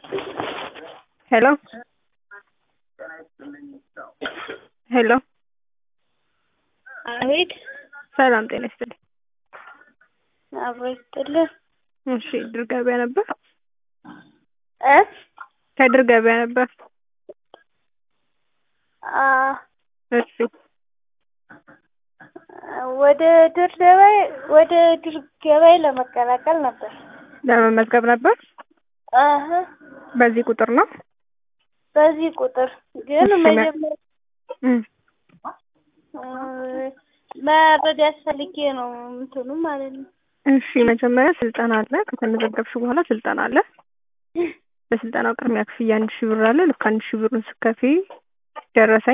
ሄሎ ሄሎ አቤት። ሰላም ጤና ይስጥልኝ። አብሮ ይስጥልህ። እሺ ድር ገበያ ነበር? እ ከድር ገበያ ነበር? እሺ ወደ ድር ገበያ ለመቀላቀል ነበር። ለመመዝገብ ነበር? አህ በዚህ ቁጥር ነው? በዚህ ቁጥር ግን እሺ፣ መጀመሪያ መረጃ ፈልጌ ነው እንትኑ ማለት ነው። እሺ መጀመሪያ ስልጠና አለ። ከተመዘገብሽ በኋላ ስልጠና አለ። ለስልጠናው ቅድሚያ ክፍያ 1000 ብር አለ። ልክ 1000 ብሩን ስትከፍይ ደረሰኝ